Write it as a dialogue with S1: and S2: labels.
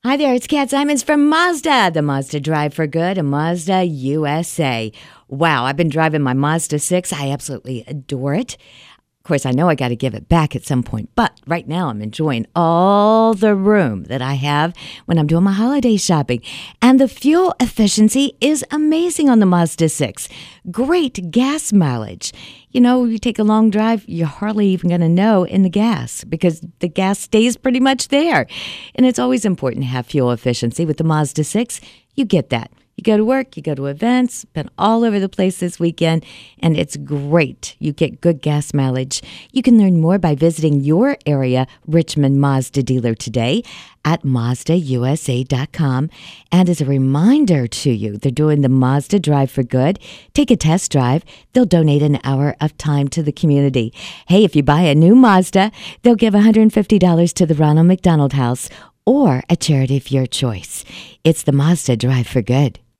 S1: Hi there, it's Kat Simons from Mazda, the Mazda Drive for Good, a Mazda USA. Wow, I've been driving my Mazda 6. I absolutely adore it. Of course, I know I got to give it back at some point, but right now I'm enjoying all the room that I have when I'm doing my holiday shopping. And the fuel efficiency is amazing on the Mazda 6. Great gas mileage. You know, you take a long drive, you're hardly even going to know in the gas because the gas stays pretty much there. And it's always important to have fuel efficiency with the Mazda 6. You get that. You go to work, you go to events, been all over the place this weekend, and it's great. You get good gas mileage. You can learn more by visiting your area Richmond Mazda dealer today at MazdaUSA.com. And as a reminder to you, they're doing the Mazda Drive for Good. Take a test drive. They'll donate an hour of time to the community. Hey, if you buy a new Mazda, they'll give $150 to the Ronald McDonald House or a charity of your choice. It's the Mazda Drive for Good.